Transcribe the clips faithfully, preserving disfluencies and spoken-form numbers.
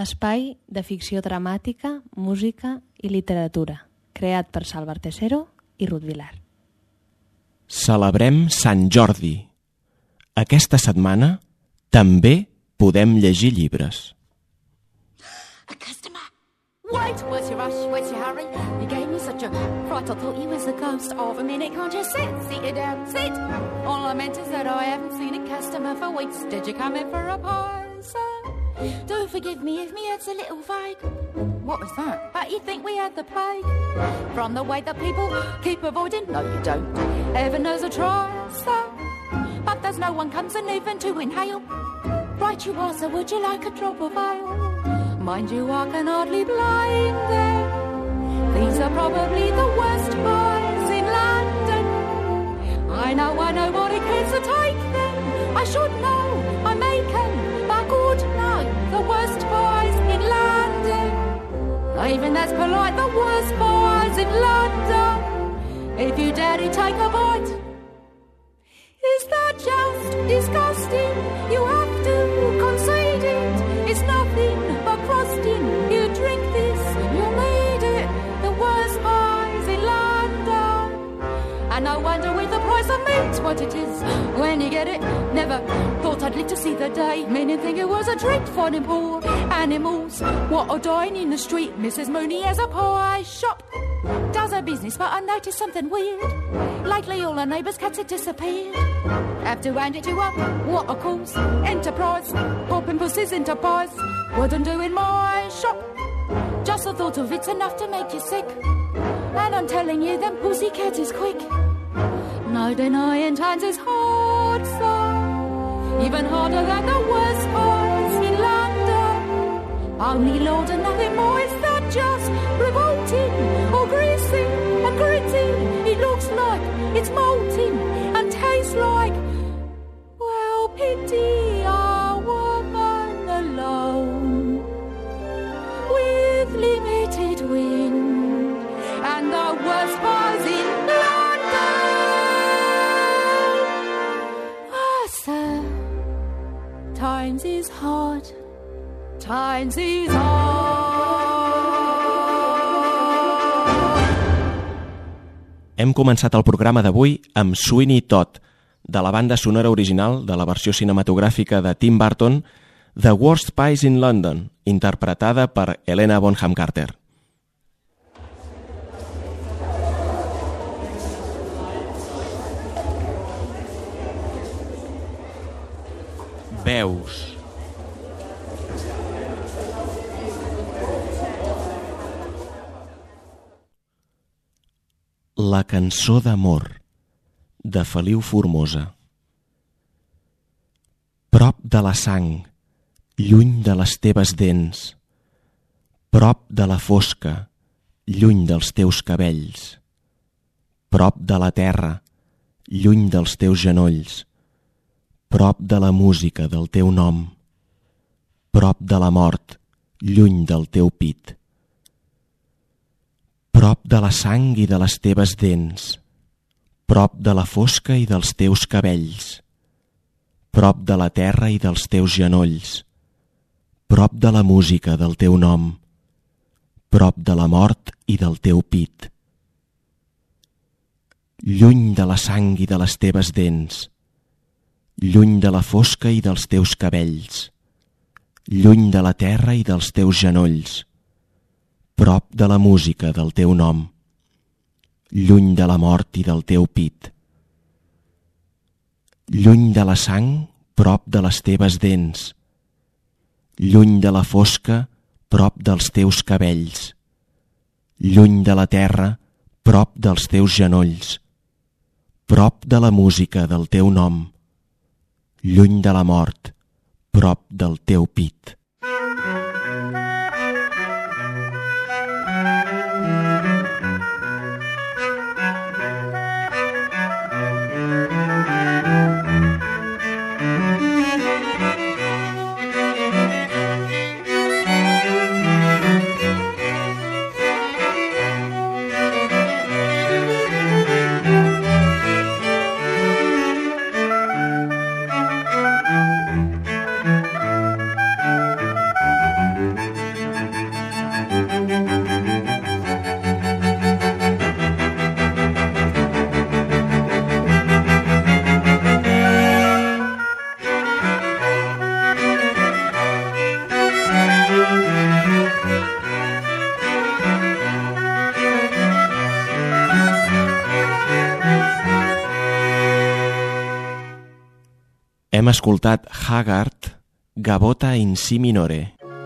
espai de ficció dramàtica, música i literatura, creat per Salva Artesero i Ruth Vilar. Celebrem Sant Jordi. Aquesta setmana també podem llegir llibres. A customer. Wait, where's your rush? Where's your hurry? You gave me such a fright, I thought you was a ghost of a minute. Can't you sit? Sit you down, sit. All I meant is that I haven't seen a customer for weeks. Did you come in for a pie, sir? Do forgive me if me head's a little vague. What was that? But you think we had the plague? From the way that people keep avoiding? No, you don't. Heaven knows I try, sir. But there's no one comes in even to inhale. Right you are, so would you like a drop of ale? Mind you, I can hardly blame them. These are probably the worst pies in London. I know, I know what it cares to take them. I should know, I make them, but good no, the worst pies in London. Even that's polite, the worst pies in London. If you dare to take a bite, is that just disgusting? You have to concede it. It's nothing but crusting. You drink this, you need it. The worst pies in London. And no wonder with the price of meat what it is when you get it. Never thought I'd live to see the day. Meaning think it was a treat for them poor animals what are dying in the street. Missus Mooney has a pie shop, does her business, but I noticed something weird. Lately all her neighbours' cats had disappeared. Have to hand it to her, what a cause, enterprise, popping pussies into pies. Wouldn't do in my shop, just the thought of it's enough to make you sick. And I'm telling you, them pussycats is quick. No denying times is hard, sir. Even harder than the worst pies in London. Only Lord and nothing more, is that just revolting? Or greasy and gritty, it looks like it's molting and tastes like, well, pity a woman alone with limited wind and the worst pies in London. Ah, sir, times is hard, times is hard. Hem començat el programa d'avui amb Sweeney Todd, de la banda sonora original de la versió cinematogràfica de Tim Burton, The Worst Pies in London, interpretada per Helena Bonham Carter. Veus. La cançó d'amor, de Feliu Formosa. Prop de la sang, lluny de les teves dents, prop de la fosca, lluny dels teus cabells, prop de la terra, lluny dels teus genolls, prop de la música del teu nom, prop de la mort, lluny del teu pit. Prop de la sang i de les teves dents, prop de la fosca i dels teus cabells, prop de la terra i dels teus genolls, prop de la música del teu nom, prop de la mort i del teu pit. Lluny de la sang i de les teves dents, lluny de la fosca i dels teus cabells, lluny de la terra i dels teus genolls, prop de la música del teu nom, lluny de la mort i del teu pit. Lluny de la sang, prop de les teves dents, lluny de la fosca, prop dels teus cabells, lluny de la terra, prop dels teus genolls, prop de la música del teu nom, lluny de la mort, prop del teu pit. Hem escoltat Haggard, Gavotta in Si minore.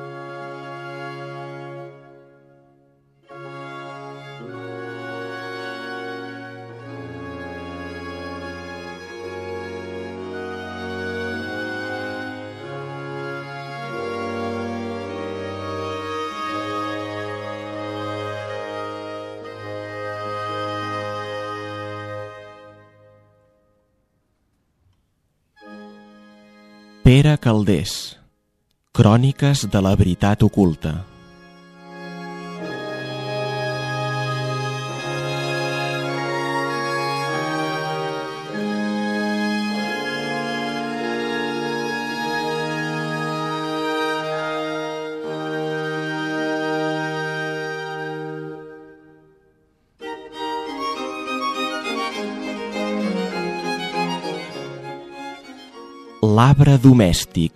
Pere Calders, Cròniques de la veritat oculta. L'arbre domèstic.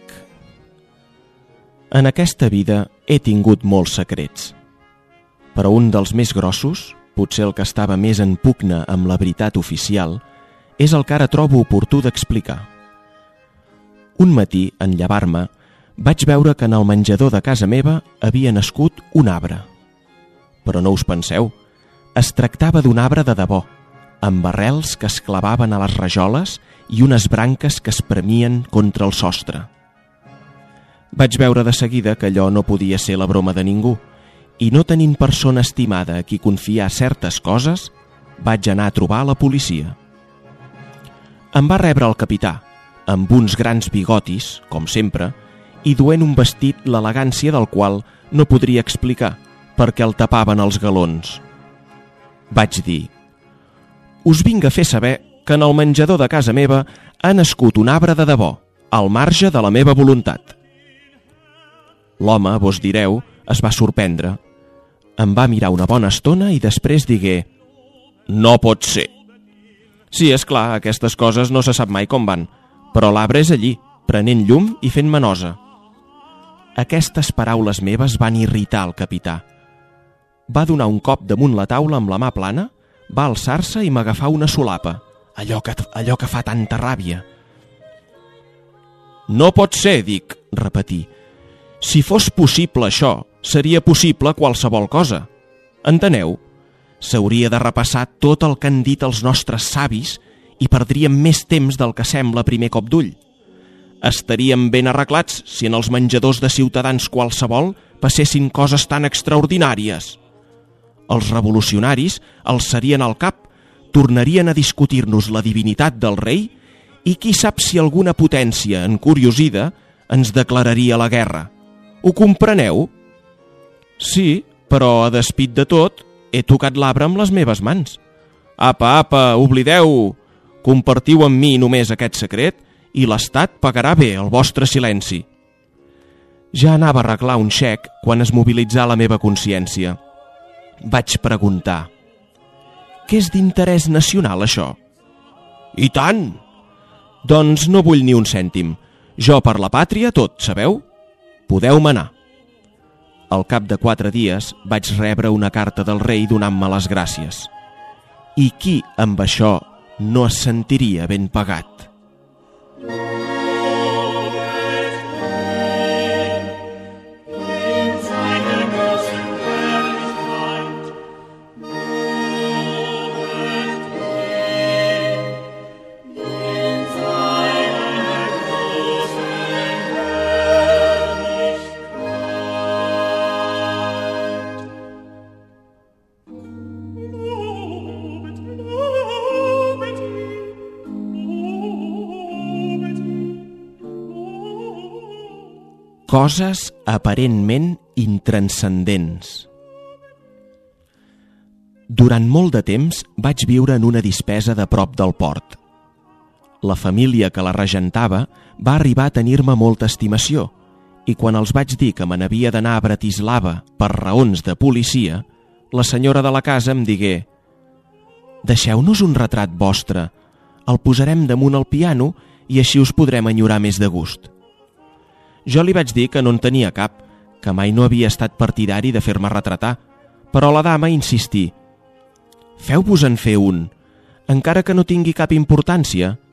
En aquesta vida he tingut molts secrets, però un dels més grossos, potser el que estava més en pugna amb la veritat oficial, és el que ara trobo oportú d'explicar. Un matí, en llevar-me, vaig veure que en el menjador de casa meva havia nascut un arbre. Però no us penseu, es tractava d'un arbre de debò, amb arrels que es clavaven a les rajoles i unes branques que es premien contra el sostre. Vaig veure de seguida que allò no podia ser la broma de ningú, i no tenint persona estimada a qui confiar certes coses, vaig anar a trobar la policia. Em va rebre el capità, amb uns grans bigotis, com sempre, i duent un vestit l'elegància del qual no podria explicar, perquè el tapaven els galons. Vaig dir: us vinc a fer saber que en el menjador de casa meva ha nascut un arbre de debò, al marge de la meva voluntat. L'home, vos direu, es va sorprendre. Em va mirar una bona estona i després digué: no pot ser. Sí, és clar, aquestes coses no se sap mai com van, però l'arbre és allí, prenent llum i fent manosa. Aquestes paraules meves van irritar el capità. Va donar un cop damunt la taula amb la mà plana, va alçar-se i m'agafar una solapa, allò que, allò que fa tanta ràbia. No pot ser, dic, repetí. Si fos possible això, seria possible qualsevol cosa. Enteneu? S'hauria de repassar tot el que han dit els nostres savis i perdríem més temps del que sembla a primer cop d'ull. Estaríem ben arreglats si en els menjadors de ciutadans qualsevol passessin coses tan extraordinàries. Els revolucionaris alçarien el cap, tornarien a discutir-nos la divinitat del rei i qui sap si alguna potència encuriosida ens declararia la guerra. Ho compreneu? Sí, però a despit de tot, he tocat l'arbre amb les meves mans. Apa, apa, oblideu! Compartiu amb mi només aquest secret i l'Estat pagarà bé el vostre silenci. Ja anava a arreglar un xec quan es mobilitzà la meva consciència. Vaig preguntar: què és d'interès nacional, això? I tant! Doncs no vull ni un cèntim. Jo per la pàtria tot, sabeu? Podeu manar. Al cap de quatre dies vaig rebre una carta del rei donant-me les gràcies. I qui amb això no es sentiria ben pagat? Coses aparentment intranscendents. Durant molt de temps vaig viure en una dispesa de prop del port. La família que la regentava va arribar a tenir-me molta estimació i quan els vaig dir que me n'havia d'anar a Bratislava per raons de policia, la senyora de la casa em digué: «Deixeu-nos un retrat vostre, el posarem damunt el piano i així us podrem enyorar més de gust». Jo li vaig dir que no en tenia cap, que mai no havia estat partidari de fer-me retratar, però la dama insistí: «Feu-vos en fer un, encara que no tingui cap importància.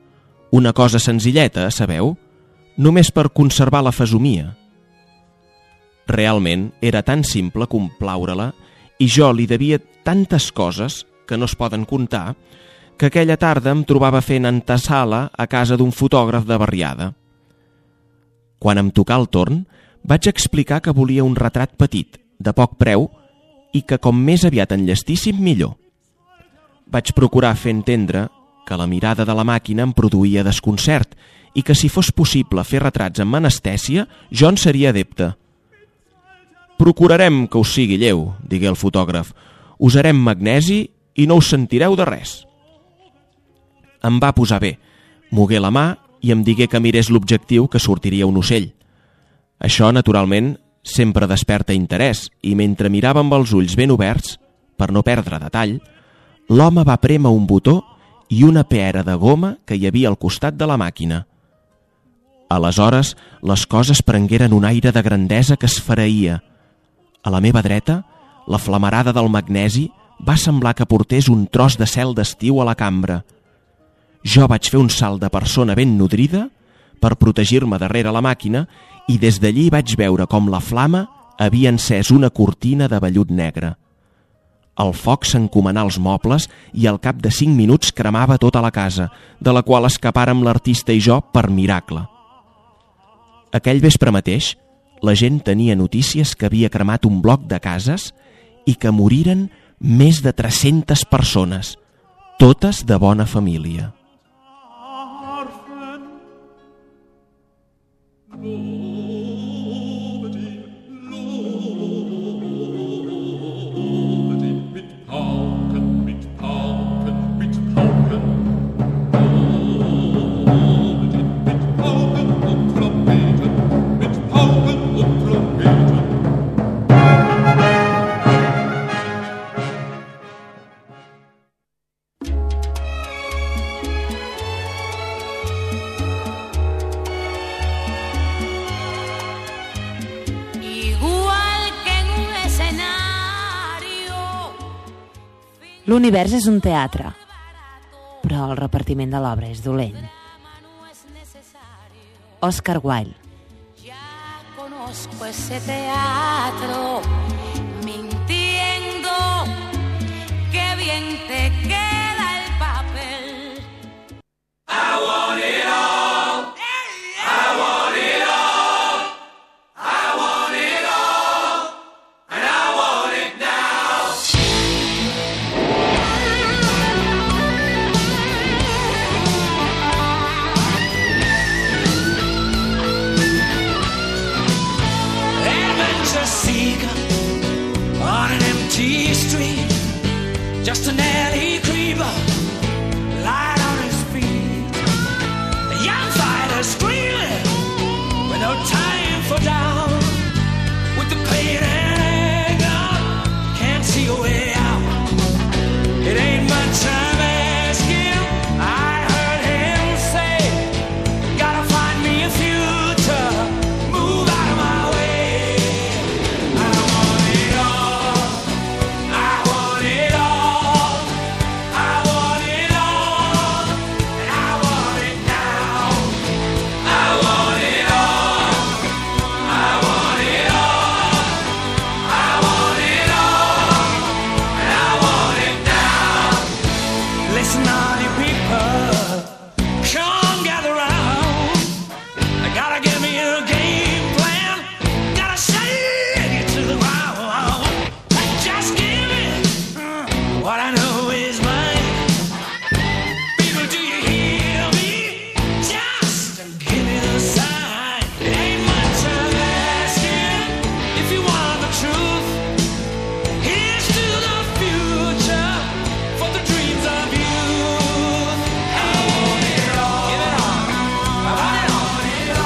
Una cosa senzilleta, sabeu? Només per conservar la fesomia. Realment era tan simple complaure-la i jo li devia tantes coses que no es poden contar que aquella tarda em trobava fent antesala a casa d'un fotògraf de barriada. Quan em tocà el torn, vaig explicar que volia un retrat petit, de poc preu, i que com més aviat enllestíssim millor. Vaig procurar fer entendre que la mirada de la màquina em produïa desconcert i que si fos possible fer retrats amb anestèsia, jo en seria adepte. «Procurarem que us sigui lleu», digué el fotògraf. «Usarem magnesi i no us sentireu de res». Em va posar bé, mogué la mà i em digué que mirés l'objectiu, que sortiria un ocell. Això, naturalment, sempre desperta interès i mentre mirava amb els ulls ben oberts, per no perdre detall, l'home va prémer un botó i una pera de goma que hi havia al costat de la màquina. Aleshores, les coses prengueren un aire de grandesa que es fereïa. A la meva dreta, la flamarada del magnesi va semblar que portés un tros de cel d'estiu a la cambra. Jo vaig fer un salt de persona ben nodrida per protegir-me darrere la màquina i des d'allí vaig veure com la flama havia encès una cortina de vellut negre. El foc s'encomanà als mobles i al cap de cinc minuts cremava tota la casa, de la qual escapàrem l'artista i jo per miracle. Aquell vespre mateix, la gent tenia notícies que havia cremat un bloc de cases i que moriren més de tres-centes persones, totes de bona família. L'univers és un teatre, però el repartiment de l'obra és dolent. Oscar Wilde. Ya conozco ese teatro, mintiendo, que bien te queda el papel. I want it all, I want it all, I want it all, and I want it now. Adventure seeker on an empty street, just an alley creeper, light on his feet. A young fighter screaming with no time for doubt, with the pain and anger, can't see a way out. It ain't much I'm asking, I heard him say, gotta find me a future, move out of my way. I want it all, I want it all, I want it all, and I want it now. I want it all, I want it all, I want it all, and I want it now. Listen, all you people, come gather round. I gotta give me a game plan, gotta shake it to the ground. Just give me uh, what I know is mine. People, do you hear me? Just give me the sign. It ain't much I'm asking if you want the truth. Here's to the future for the dreams of youth. I want it all. Give it all. I want it all.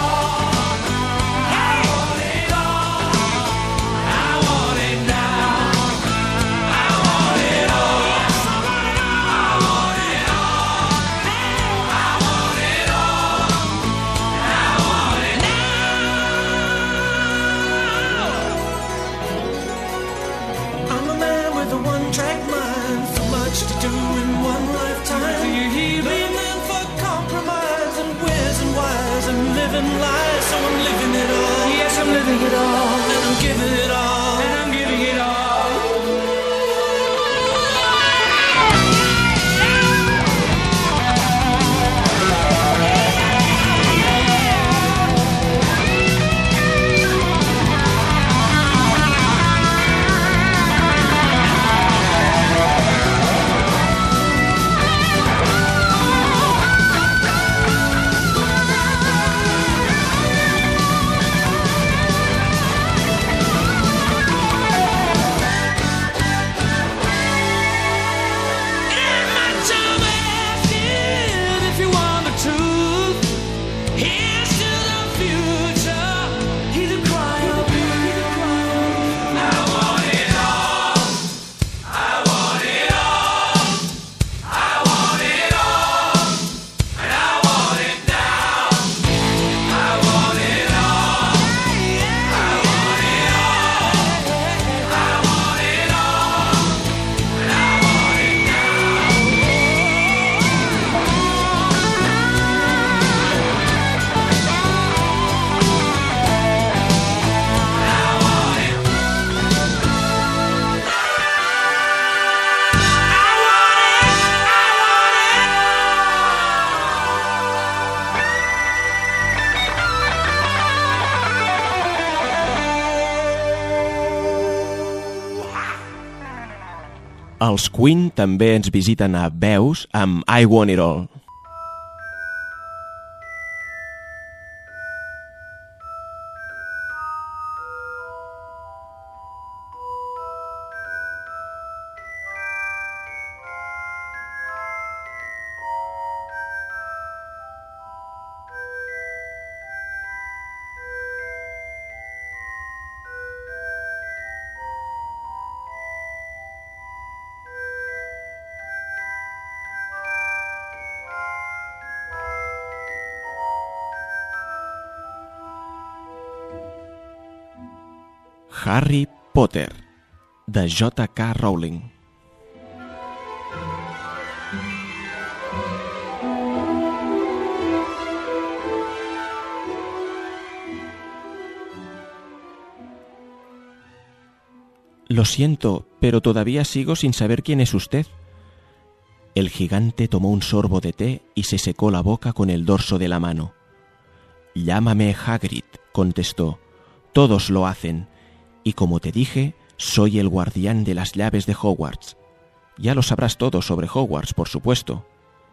I want it all. I want it now. I want it all. I want it all. I want it all. I want it now. I'm a man with a one-track mind, so much to do in one lifetime. Do you hear me? Man for compromise, telling lies, so I'm living it all. Yes, I'm living it all, and I'm giving it all, and I'm giving it all. Els Queen també ens visiten a Veus amb I Want It All. Harry Potter, de J K Rowling. Lo siento, pero todavía sigo sin saber quién es usted. El gigante tomó un sorbo de té y se secó la boca con el dorso de la mano. Llámame Hagrid, contestó. Todos lo hacen. Y como te dije, soy el guardián de las llaves de Hogwarts. Ya lo sabrás todo sobre Hogwarts, por supuesto.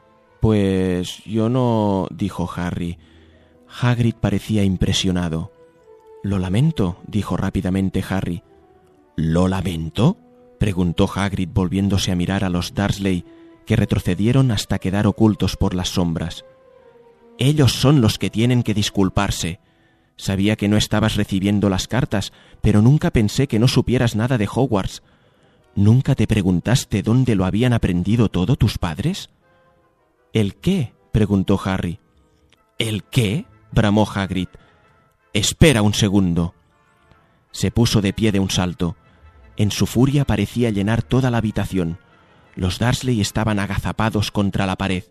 Pues yo no, dijo Harry. Hagrid parecía impresionado. Lo lamento, dijo rápidamente Harry. ¿Lo lamento?, preguntó Hagrid volviéndose a mirar a los Dursley, que retrocedieron hasta quedar ocultos por las sombras. Ellos son los que tienen que disculparse. Sabía que no estabas recibiendo las cartas, pero nunca pensé que no supieras nada de Hogwarts. ¿Nunca te preguntaste dónde lo habían aprendido todo tus padres? ¿El qué?, preguntó Harry. ¿El qué?, bramó Hagrid. Espera un segundo. Se puso de pie de un salto. En su furia parecía llenar toda la habitación. Los Dursley estaban agazapados contra la pared.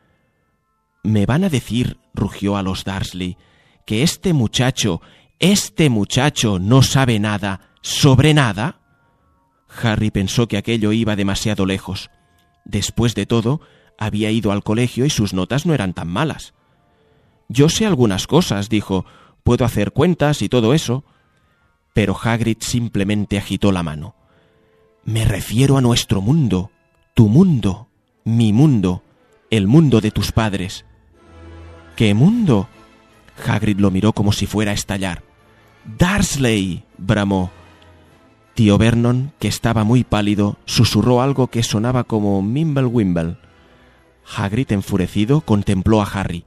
«¿Me van a decir», rugió a los Dursley, «que este muchacho, este muchacho no sabe nada sobre nada?» Harry pensó que aquello iba demasiado lejos. Después de todo, había ido al colegio y sus notas no eran tan malas. «Yo sé algunas cosas», dijo, «puedo hacer cuentas y todo eso». Pero Hagrid simplemente agitó la mano. «Me refiero a nuestro mundo, tu mundo, mi mundo, el mundo de tus padres». «¿Qué mundo?». Hagrid lo miró como si fuera a estallar. «Dursley», bramó. Tío Vernon, que estaba muy pálido, susurró algo que sonaba como Mimble-Wimble. Hagrid, enfurecido, contempló a Harry.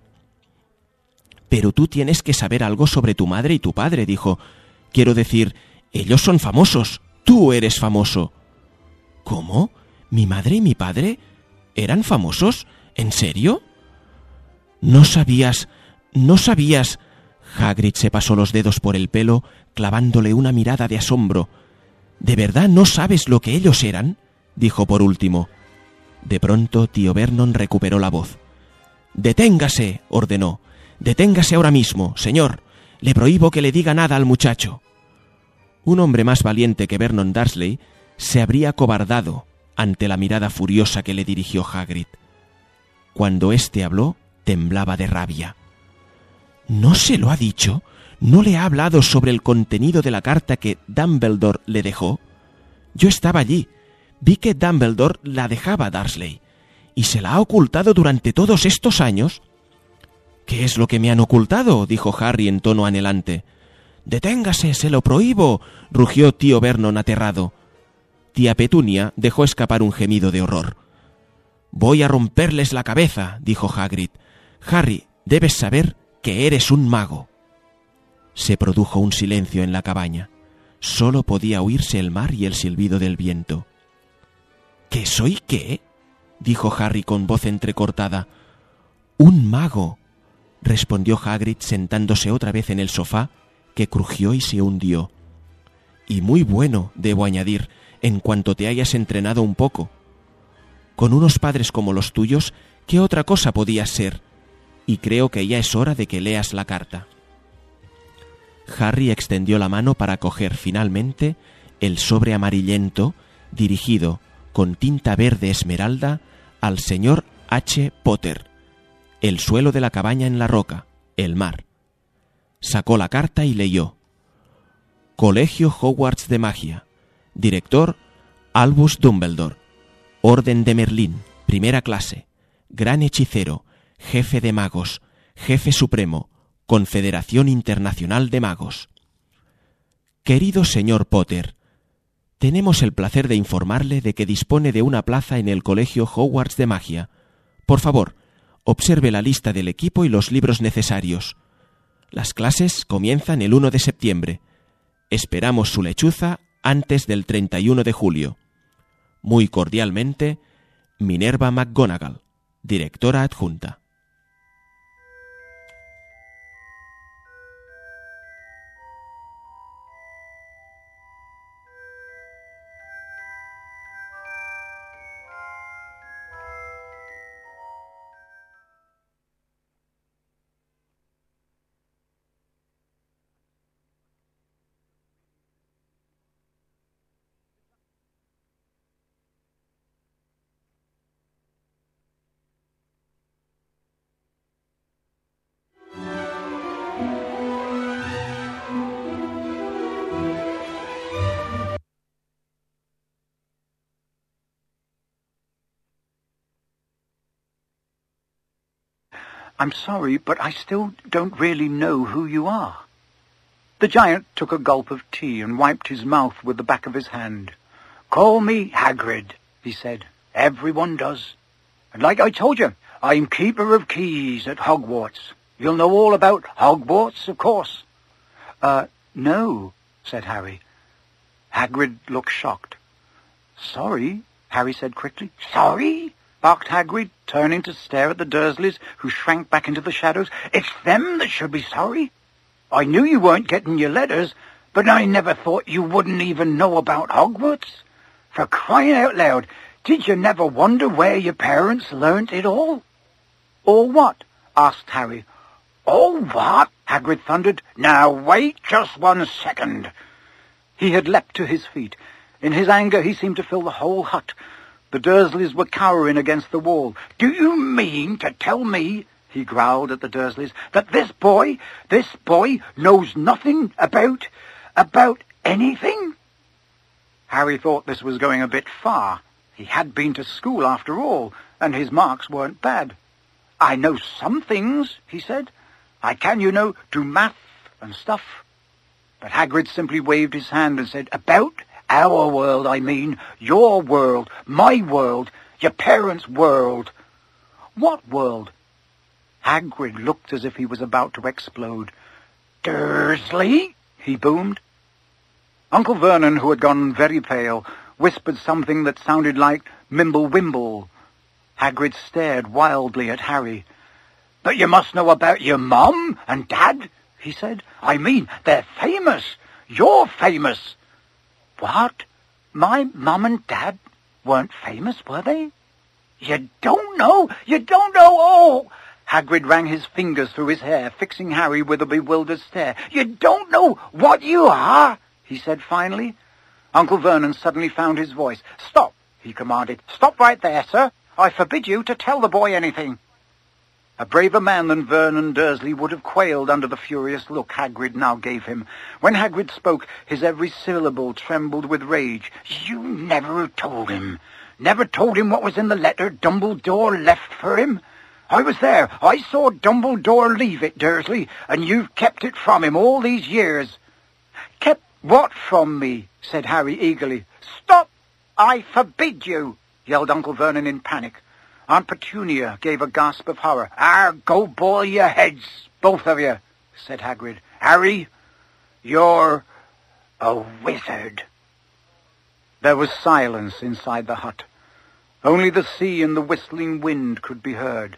«Pero tú tienes que saber algo sobre tu madre y tu padre», dijo. «Quiero decir, ellos son famosos. Tú eres famoso». «¿Cómo? ¿Mi madre y mi padre eran famosos? ¿En serio?» «No sabías, no sabías...» Hagrid se pasó los dedos por el pelo, clavándole una mirada de asombro. «¿De verdad no sabes lo que ellos eran?», dijo por último. De pronto, tío Vernon recuperó la voz. «Deténgase», ordenó. «Deténgase ahora mismo, señor. Le prohíbo que le diga nada al muchacho». Un hombre más valiente que Vernon Dursley se habría acobardado ante la mirada furiosa que le dirigió Hagrid. Cuando éste habló, temblaba de rabia. ¿No se lo ha dicho? ¿No le ha hablado sobre el contenido de la carta que Dumbledore le dejó? Yo estaba allí. Vi que Dumbledore la dejaba a Dursley. ¿Y se la ha ocultado durante todos estos años? «¿Qué es lo que me han ocultado?», dijo Harry en tono anhelante. «Deténgase, se lo prohíbo», rugió tío Vernon aterrado. Tía Petunia dejó escapar un gemido de horror. «Voy a romperles la cabeza», dijo Hagrid. «Harry, debes saber que eres un mago». Se produjo un silencio en la cabaña. Solo podía oírse el mar y el silbido del viento. «¿Qué soy qué?», dijo Harry con voz entrecortada. «Un mago», respondió Hagrid sentándose otra vez en el sofá, que crujió y se hundió. «Y muy bueno, debo añadir, en cuanto te hayas entrenado un poco. Con unos padres como los tuyos, ¿qué otra cosa podías ser? Y creo que ya es hora de que leas la carta». Harry extendió la mano para coger finalmente el sobre amarillento dirigido con tinta verde esmeralda al señor H. Potter. El suelo de la cabaña en la roca, el mar. Sacó la carta y leyó: Colegio Hogwarts de Magia. Director Albus Dumbledore. Orden de Merlín, primera clase. Gran hechicero, jefe de magos, jefe supremo, Confederación Internacional de Magos. Querido señor Potter, tenemos el placer de informarle de que dispone de una plaza en el Colegio Hogwarts de Magia. Por favor, observe la lista del equipo y los libros necesarios. Las clases comienzan el primero de septiembre. Esperamos su lechuza antes del treinta y uno de julio. Muy cordialmente, Minerva McGonagall, directora adjunta. I'm sorry, but I still don't really know who you are. The giant took a gulp of tea and wiped his mouth with the back of his hand. Call me Hagrid, he said. Everyone does. And like I told you, I'm keeper of keys at Hogwarts. You'll know all about Hogwarts, of course. Uh, no, said Harry. Hagrid looked shocked. Sorry, Harry said quickly. Sorry? Barked Hagrid, turning to stare at the Dursleys, who shrank back into the shadows. It's them that should be sorry. I knew you weren't getting your letters, but I never thought you wouldn't even know about Hogwarts. For crying out loud, did you never wonder where your parents learnt it all? Or what? Asked Harry. Oh, what? Hagrid thundered. Now, wait just one second. He had leapt to his feet. In his anger, he seemed to fill the whole hut. The Dursleys were cowering against the wall. Do you mean to tell me, he growled at the Dursleys, that this boy, this boy knows nothing about, about anything? Harry thought this was going a bit far. He had been to school after all, and his marks weren't bad. I know some things, he said. I can, you know, do math and stuff. But Hagrid simply waved his hand and said, about our world, I mean, your world, my world, your parents' world. What world? Hagrid looked as if he was about to explode. Dursley, he boomed. Uncle Vernon, who had gone very pale, whispered something that sounded like Mimble-Wimble. Hagrid stared wildly at Harry. But you must know about your mum and dad, he said. I mean, they're famous. You're famous. What? My mum and dad weren't famous, were they? You don't know? You don't know? Oh! Hagrid ran his fingers through his hair, fixing Harry with a bewildered stare. "You don't know what you are?" he said finally. Uncle Vernon suddenly found his voice. "Stop," he commanded. "Stop right there, sir. I forbid you to tell the boy anything." A braver man than Vernon Dursley would have quailed under the furious look Hagrid now gave him. When Hagrid spoke, his every syllable trembled with rage. "You never told him. Never told him what was in the letter Dumbledore left for him? I was there. I saw Dumbledore leave it, Dursley, and you've kept it from him all these years." "Kept what from me?" said Harry eagerly. "Stop! I forbid you!" yelled Uncle Vernon in panic. Aunt Petunia gave a gasp of horror. "Ah, go boil your heads, both of you," said Hagrid. "Harry, you're a wizard." There was silence inside the hut. Only the sea and the whistling wind could be heard.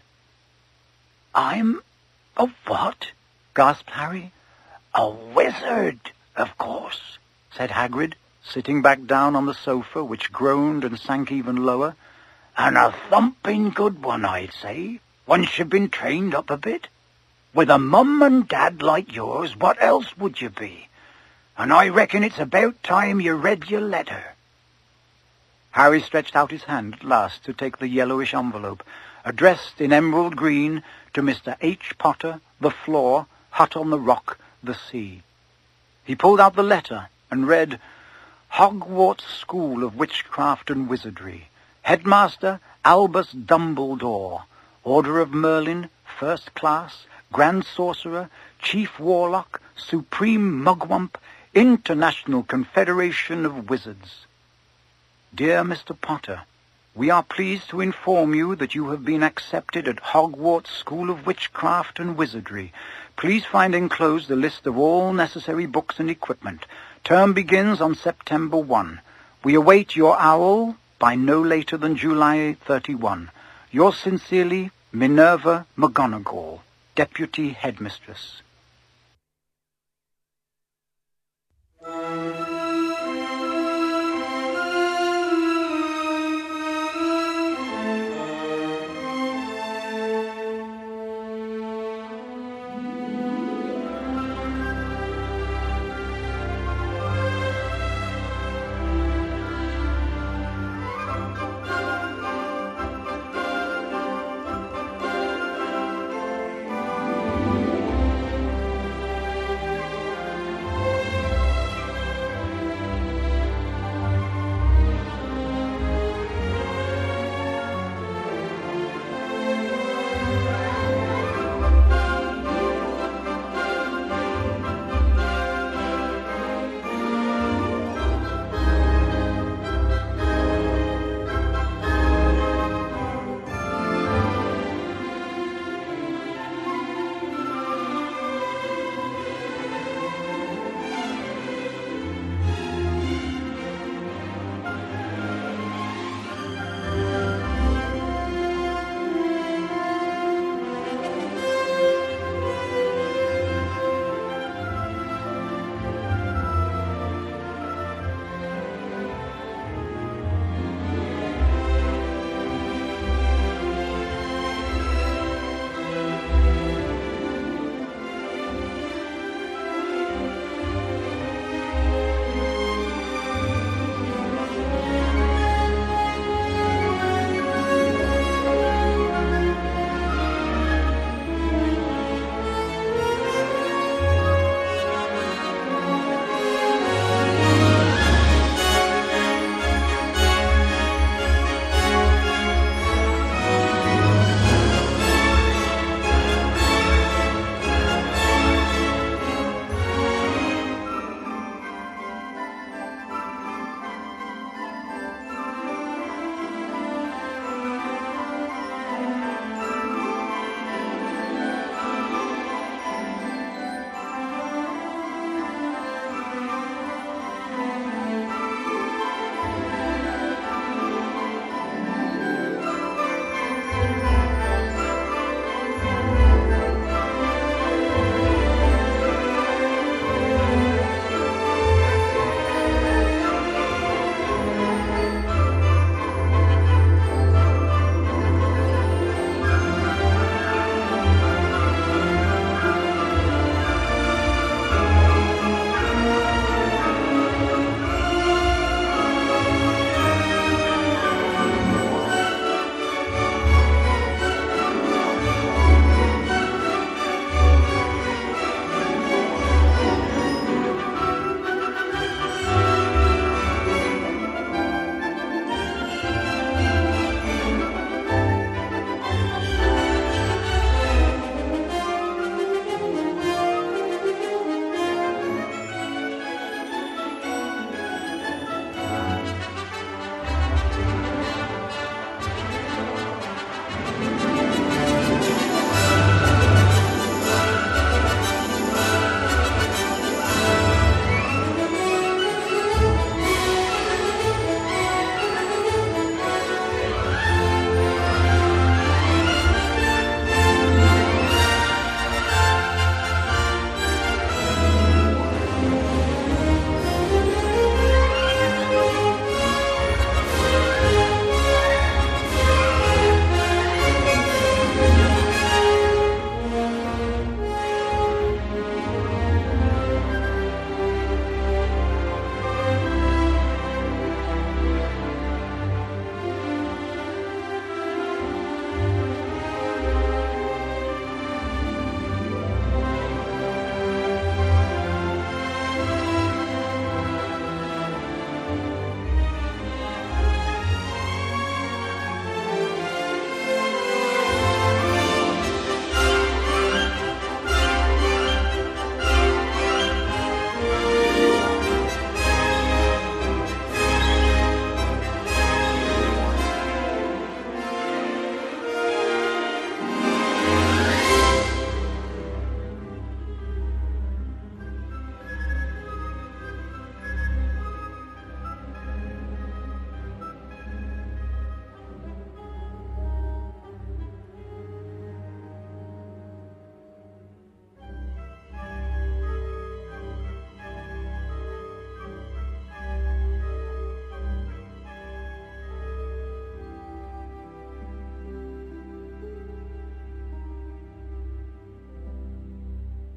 "I'm a what?" gasped Harry. "A wizard, of course," said Hagrid, sitting back down on the sofa, which groaned and sank even lower. "And a thumping good one, I'd say, once you've been trained up a bit. With a mum and dad like yours, what else would you be? And I reckon it's about time you read your letter." Harry stretched out his hand at last to take the yellowish envelope, addressed in emerald green to Mister H. Potter, The Floor, Hut on the Rock, The Sea. He pulled out the letter and read, "Hogwarts School of Witchcraft and Wizardry. Headmaster Albus Dumbledore, Order of Merlin, First Class, Grand Sorcerer, Chief Warlock, Supreme Mugwump, International Confederation of Wizards. Dear Mister Potter, we are pleased to inform you that you have been accepted at Hogwarts School of Witchcraft and Wizardry. Please find enclosed a list of all necessary books and equipment. Term begins on September first. We await your owl by no later than July thirty-first. Yours sincerely, Minerva McGonagall, Deputy Headmistress."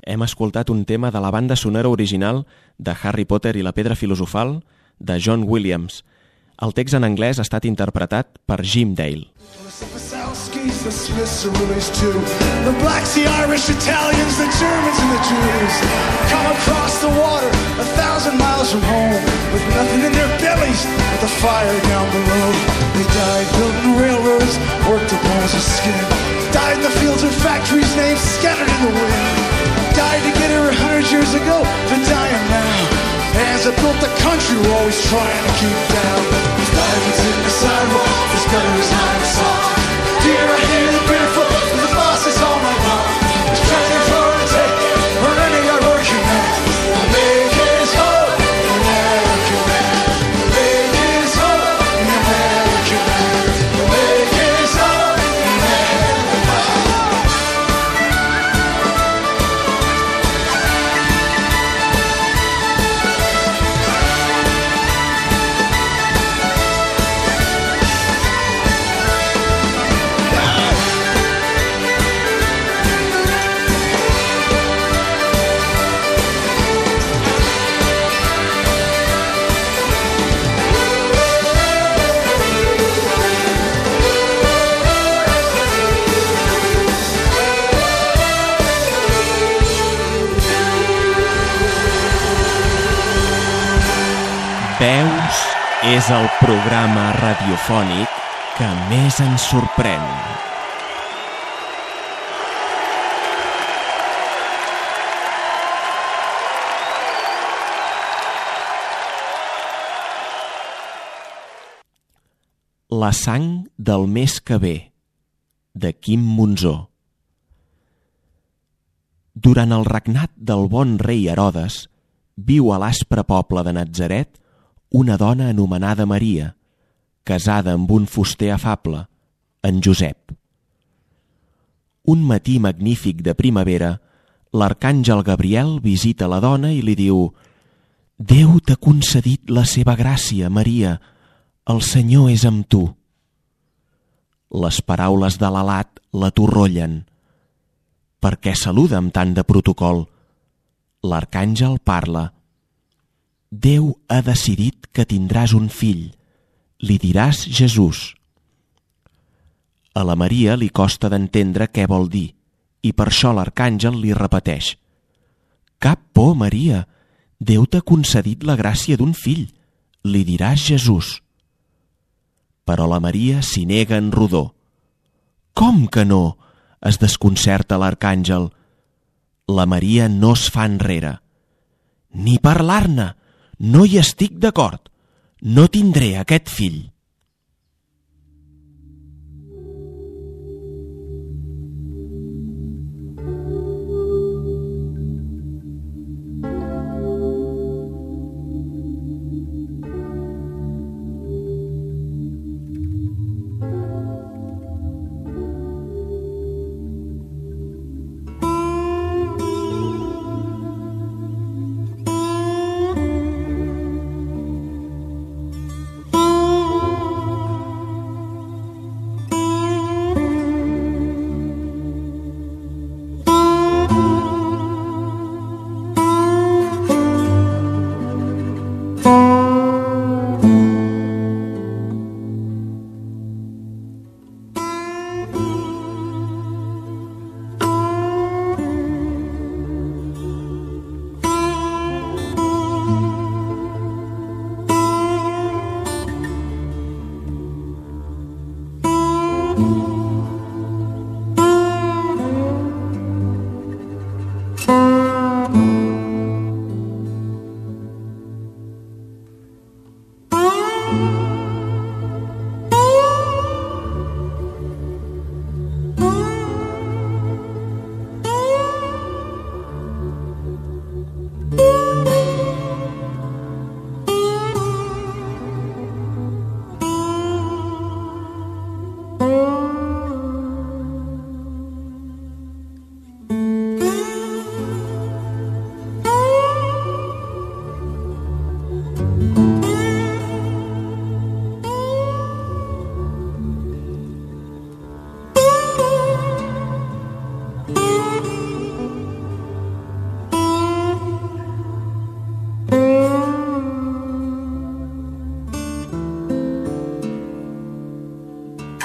hem escoltat un tema de la banda sonora original de Harry Potter i la Pedra Filosofal de John Williams. El text en anglès ha estat interpretat per Jim Dale. The Smiths are released too. The blacks, the Irish, Italians, the Germans and the Jews come across the water a thousand miles from home with nothing in their bellies but the fire down below. They died building railroads, worked the balls of skin, died in the fields of factories, names scattered in the wind, died to get here a hundred years ago to dying now. Hands that built the country were always trying to keep down. There's diamonds in the sidewalk, there's gutters high and soft. Dear, I hear the barefoot with the bosses all night long. There's treasure for to take, or any our working man. We'll make his home an American man. We'll make his home an American man. We'll make his home an American man. Veus és el programa radiofònic que més ens sorprèn. La sang del mes que ve, de Quim Monzó. Durant el regnat del bon rei Herodes, viu a l'aspre poble de Natzaret una dona anomenada Maria, casada amb un fuster afable, en Josep. Un matí magnífic de primavera, l'arcàngel Gabriel visita la dona i li diu: «Déu t'ha concedit la seva gràcia, Maria, el Senyor és amb tu». Les paraules de l'alat la torrollen. Per què saluda amb tant de protocol? L'arcàngel parla: «Déu ha decidit que tindràs un fill, li diràs Jesús». A la Maria li costa d'entendre què vol dir, i per això l'arcàngel li repeteix: «Cap por, Maria, Déu t'ha concedit la gràcia d'un fill, li diràs Jesús». Però la Maria s'hi nega en rodó. «Com que no?», es desconcerta l'arcàngel. La Maria no es fa enrere. «Ni parlar-ne! No hi estic d'acord. No tindré aquest fill».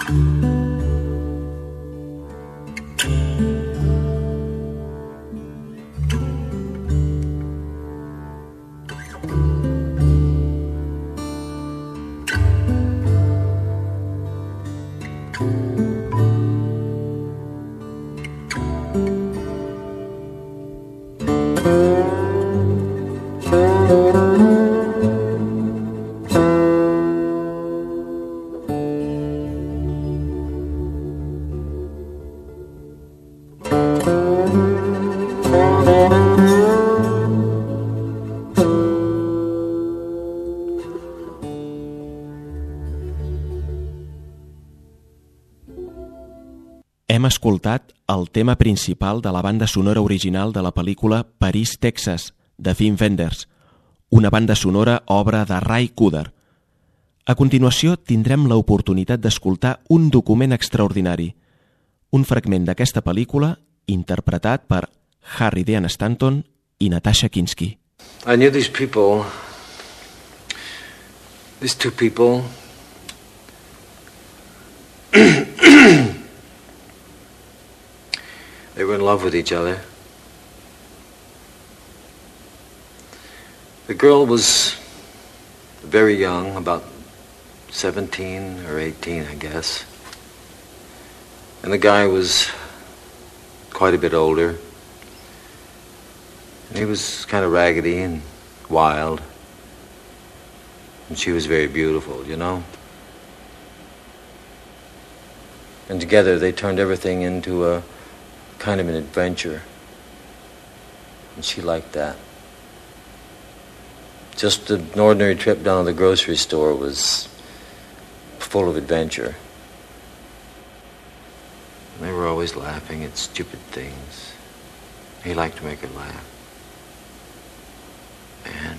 Hem escoltat el tema principal de la banda sonora original de la pel·lícula París, Texas, de Wim Wenders, una banda sonora obra de Ray Cooder. A continuació tindrem l'oportunitat d'escoltar un document extraordinari, un fragment d'aquesta pel·lícula interpretat per Harry Dean Stanton i Natasha Kinski. I knew these people, these two people, they were in love with each other. The girl was very young, about seventeen or eighteen, I guess. And the guy was quite a bit older. And he was kind of raggedy and wild. And she was very beautiful, you know? And together they turned everything into a kind of an adventure. And she liked that. Just an ordinary trip down to the grocery store was full of adventure. And they were always laughing at stupid things. He liked to make her laugh. And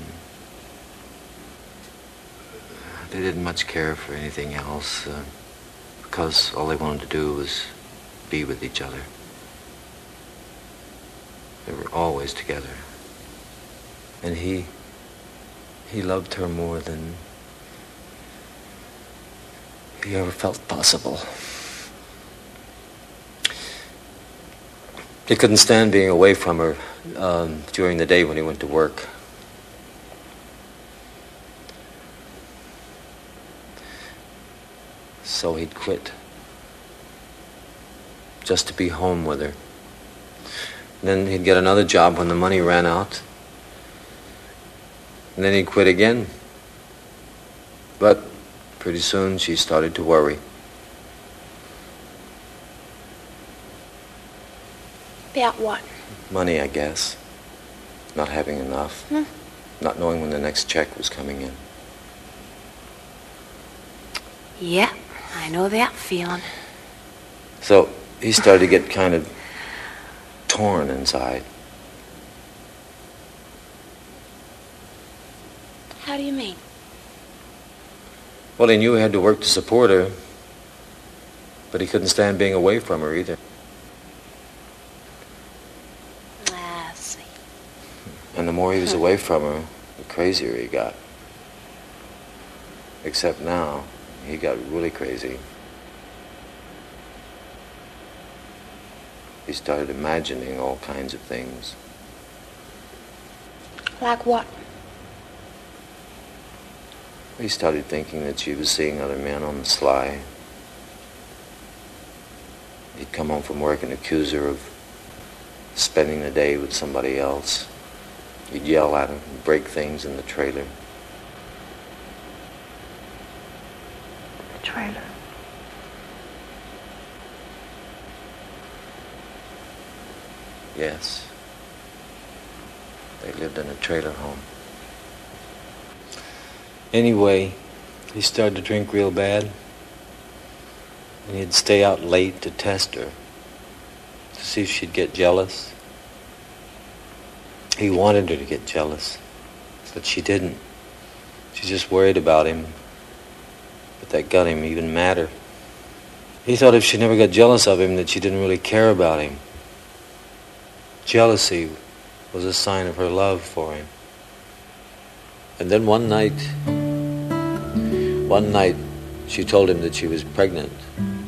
they didn't much care for anything else uh, because all they wanted to do was be with each other. They were always together. And he, he loved her more than he ever felt possible. He couldn't stand being away from her um, during the day when he went to work. So he'd quit, just to be home with her. And then he'd get another job when the money ran out. And then he'd quit again. But pretty soon she started to worry. About what? Money, I guess. Not having enough. Hmm? Not knowing when the next check was coming in. Yeah, I know that feeling. So he started to get kind of torn inside. How do you mean? Well, he knew he had to work to support her, but he couldn't stand being away from her either. I see. And the more he was away from her, the crazier he got. Except now, he got really crazy. He started imagining all kinds of things. Like what? He started thinking that she was seeing other men on the sly. He'd come home from work and accuse her of spending the day with somebody else. He'd yell at her and break things in the trailer. The trailer. Yes. They lived in a trailer home. Anyway, he started to drink real bad. And he'd stay out late to test her, to see if she'd get jealous. He wanted her to get jealous, but she didn't. She just worried about him. But that got him even madder. He thought if she never got jealous of him, that she didn't really care about him. Jealousy was a sign of her love for him. And then one night, one night, she told him that she was pregnant.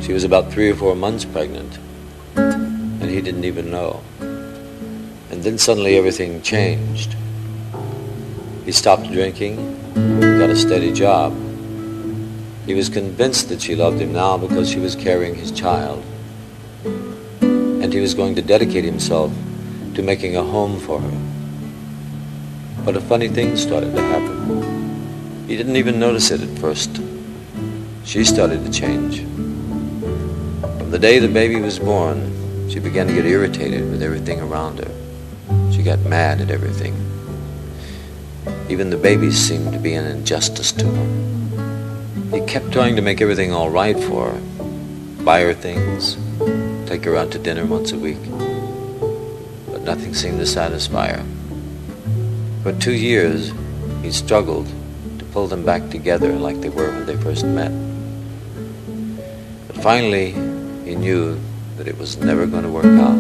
She was about three or four months pregnant, and he didn't even know. And then suddenly everything changed. He stopped drinking, got a steady job. He was convinced that she loved him now because she was carrying his child. And he was going to dedicate himself to making a home for her. But a funny thing started to happen. He didn't even notice it at first. She started to change. From the day the baby was born, she began to get irritated with everything around her. She got mad at everything. Even the babies seemed to be an injustice to her. He kept trying to make everything all right for her. Buy her things, take her out to dinner once a week. But nothing seemed to satisfy her. For two years, he struggled to pull them back together like they were when they first met. But finally, he knew that it was never going to work out.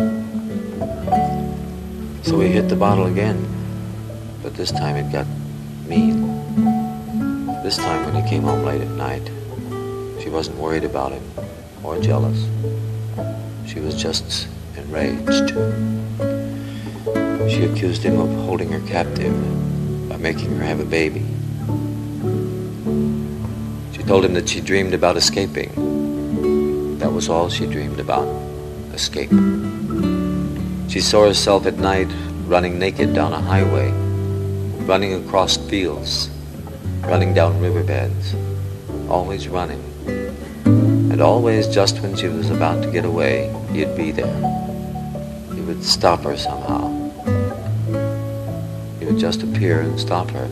So he hit the bottle again, but this time it got mean. This time when he came home late at night, she wasn't worried about him or jealous. She was just enraged. She accused him of holding her captive by making her have a baby. She told him that she dreamed about escaping. That was all she dreamed about, escape. She saw herself at night running naked down a highway, running across fields, running down riverbeds, always running. And always just when she was about to get away, he'd be there. He would stop her somehow. He would just appear and stop her.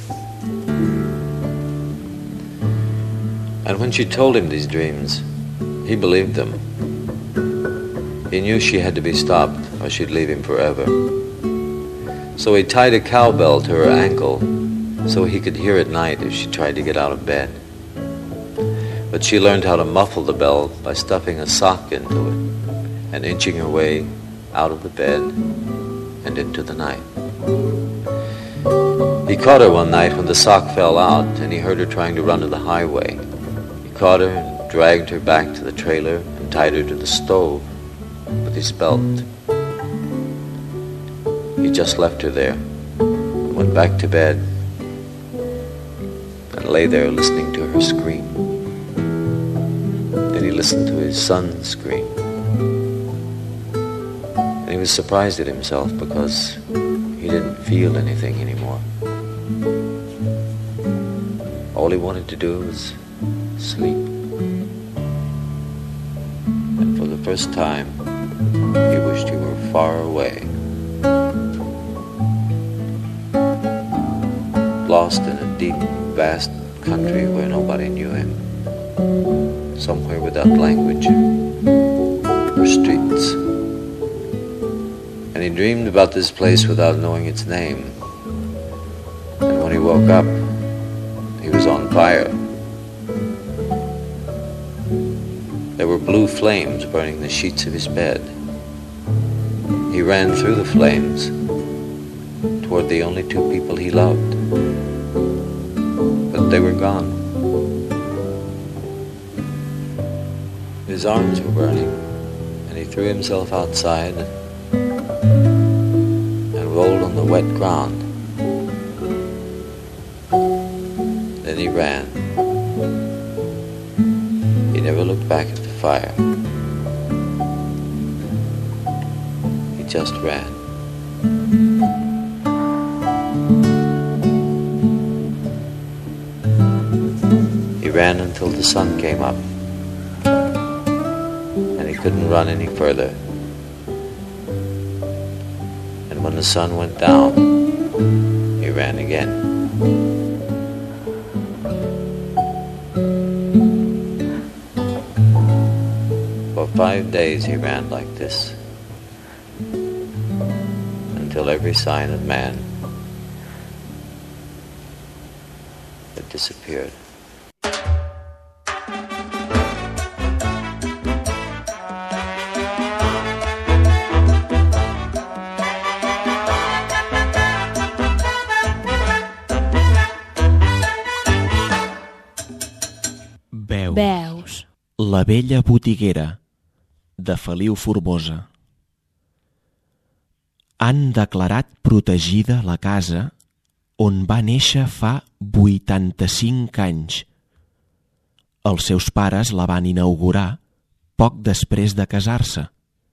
And when she told him these dreams, he believed them. He knew she had to be stopped or she'd leave him forever. So he tied a cowbell to her ankle so he could hear at night if she tried to get out of bed. But she learned how to muffle the bell by stuffing a sock into it and inching her way out of the bed and into the night. He caught her one night when the sock fell out and he heard her trying to run to the highway. He caught her and dragged her back to the trailer and tied her to the stove with his belt. He just left her there and went back to bed and lay there listening to her scream. Then he listened to his son scream. And he was surprised at himself because he didn't feel anything anymore. All he wanted to do was sleep. And for the first time, he wished he were far away. Lost in a deep, vast country where nobody knew him. Somewhere without language or streets. And he dreamed about this place without knowing its name. And when he woke up, he was on fire. There were blue flames burning the sheets of his bed. He ran through the flames toward the only two people he loved. But they were gone. His arms were burning, and he threw himself outside and rolled on the wet ground. Then he ran. He never looked back at the fire. He just ran. He ran until the sun came up. And he couldn't run any further. And when the sun went down, he ran again. For five days he ran like this, until every sign of man had disappeared. Veus. La vella botiguera, de Feliu Formosa. Han declarat protegida la casa on va néixer fa vuitanta-cinc anys. Els seus pares la van inaugurar poc després de casar-se.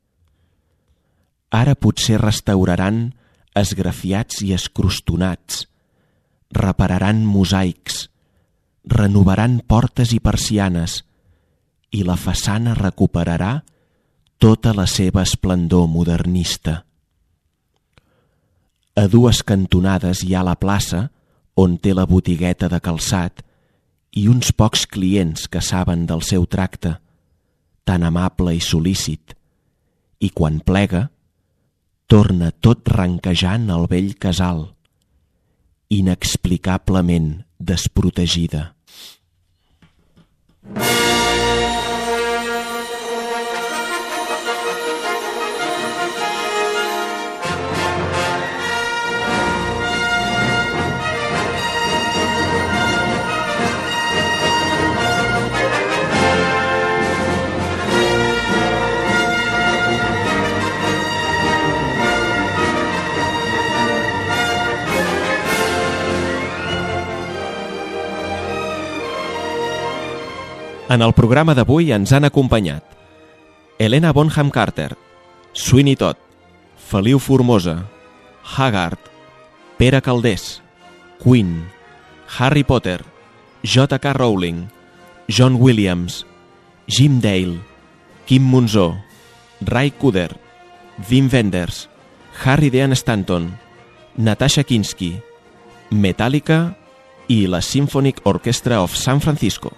Ara potser restauraran esgrafiats i escrostonats, repararan mosaics, renovaran portes i persianes i la façana recuperarà tota la seva esplendor modernista. A dues cantonades hi ha la plaça on té la botigueta de calçat i uns pocs clients que saben del seu tracte, tan amable i solícit, i quan plega, torna tot ranquejant al vell casal, inexplicablement desprotegida. En el programa d'avui ens han acompanyat Helena Bonham Carter, Sweeney Todd, Feliu Formosa, Haggard, Pere Calders, Queen, Harry Potter, J K Rowling, John Williams, Jim Dale, Kim Monzó, Ray Cooder, Wim Wenders, Harry Dean Stanton, Natasha Kinski, Metallica i la Symphonic Orchestra of San Francisco.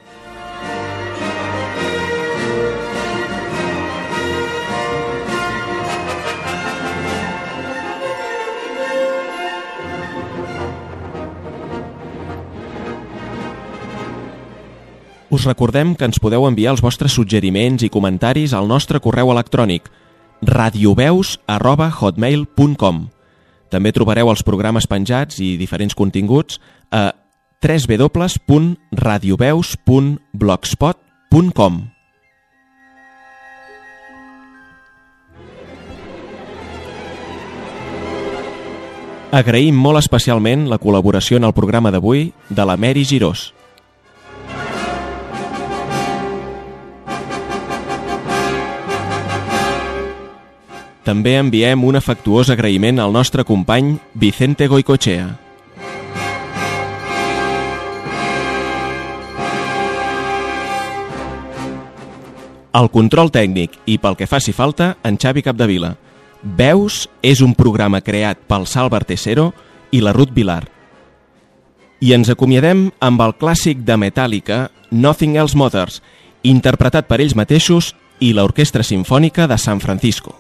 Us recordem que ens podeu enviar els vostres suggeriments i comentaris al nostre correu electrònic radioveus arroba hotmail punt com. També trobareu els programes penjats i diferents continguts a w w w punt radioveus punt blogspot punt com. Agraïm molt especialment la col·laboració en el programa d'avui de la Mary Girós. També enviem un afectuós agraïment al nostre company Vicente Goicoechea. Al control tècnic i pel que faci falta, en Xavi Capdevila. Veus és un programa creat pel Salva Artesero i la Ruth Vilar. I ens acomiadem amb el clàssic de Metallica, Nothing Else Matters, interpretat per ells mateixos i l'Orquestra Simfònica de San Francisco.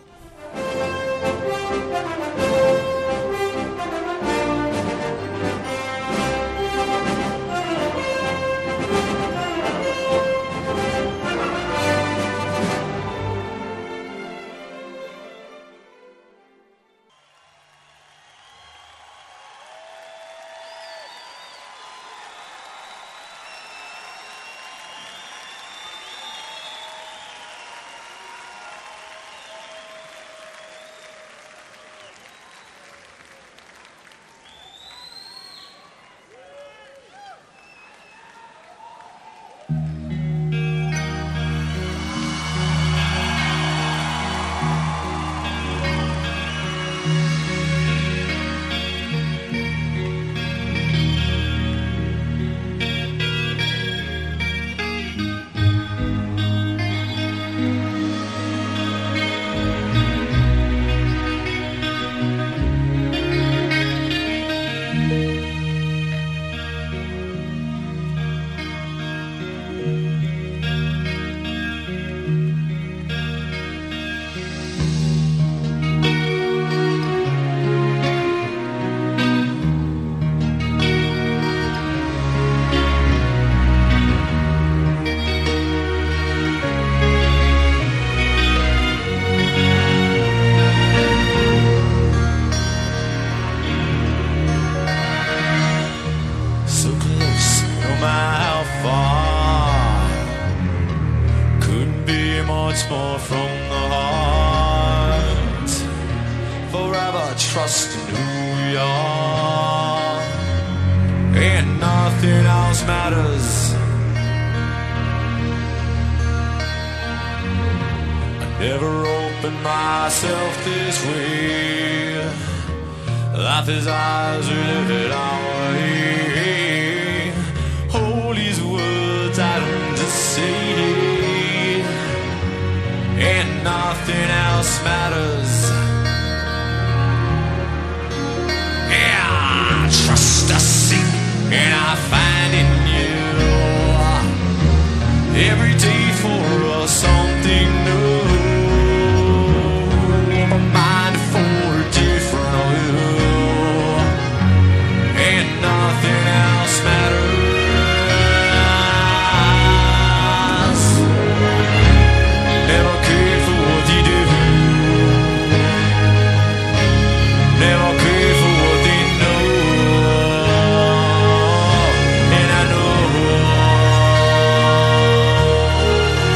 much more from the heart. Forever trust in who we are, and nothing else matters. I never opened myself this way. Life is ours, we live it our way. Hold these words I don't just say, and nothing else matters. Yeah, trust I seek and I find in you. Every day for us something new. My mind for a different view, and nothing else matters. Never cared for what you do. Never cared for what they know. And I know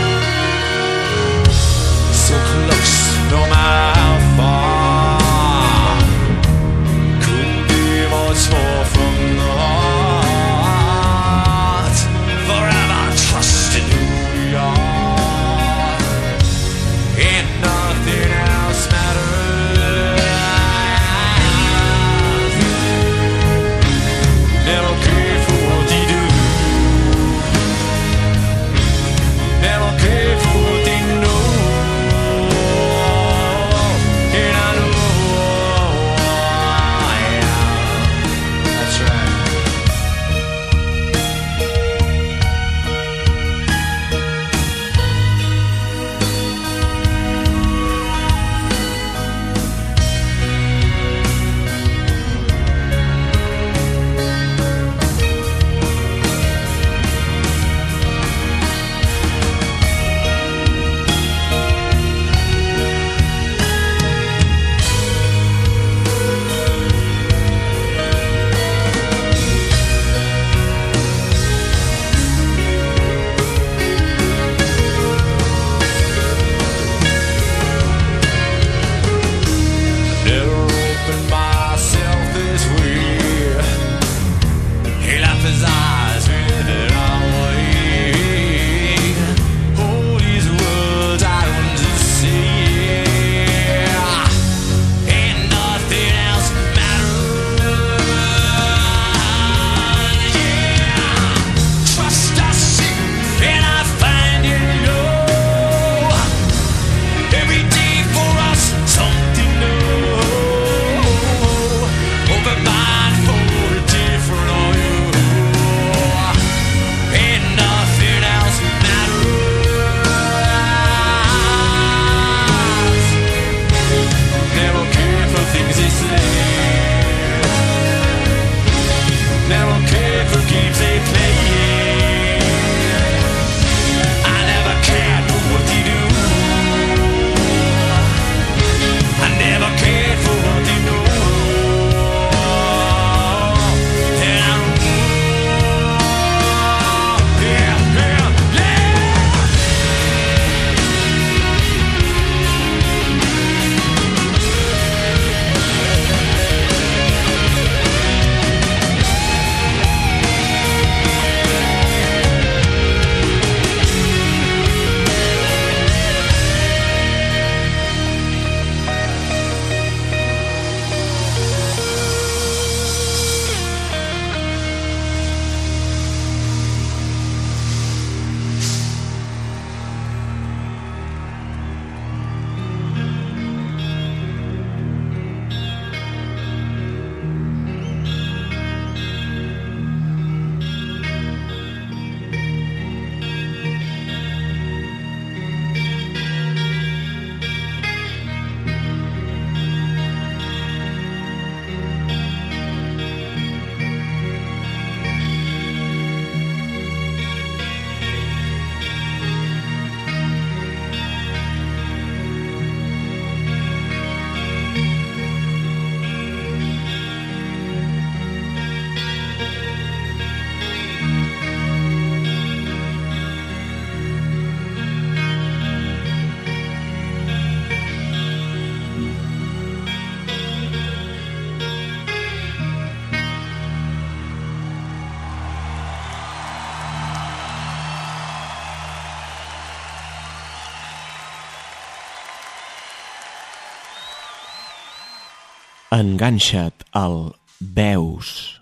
Enganxa't al Veus.